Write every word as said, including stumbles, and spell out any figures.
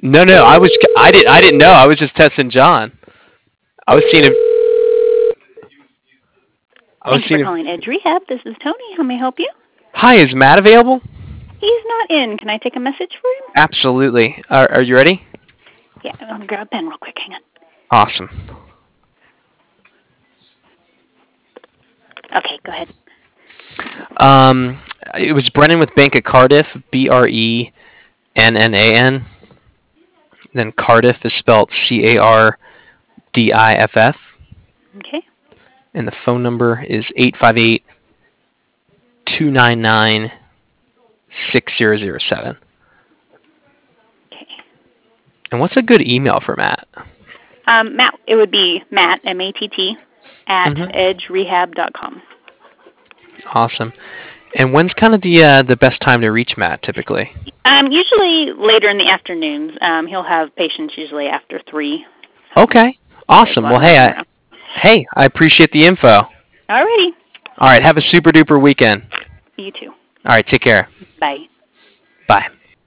No, no, I was I did I didn't know. I was just testing John. I was seeing if I was Thank you for seeing if. calling Edge Rehab. This is Tony. How may I help you? Hi, is Matt available? He's not in. Can I take a message for him? Absolutely. Are, are you ready? Yeah, I'm going to grab a pen real quick. Hang on. Awesome. Okay, go ahead. Um, it was Brennan with Bank of Cardiff, B R E N N A N. Then Cardiff is spelled C A R D I F F. Okay. And the phone number is eight five eight, two nine nine, six zero zero seven. Okay. And what's a good email for Matt? Um, Matt, it would be Matt, M A T T, at Mm-hmm. edge rehab dot com. Awesome. And when's kind of the uh, the best time to reach Matt typically? Um, usually later in the afternoons. Um, he'll have patients usually after three. So Okay. Awesome. Well, hey, I, hey, I appreciate the info. Alrighty. All right. Have a super duper weekend. You too. All right. Take care. Bye. Bye.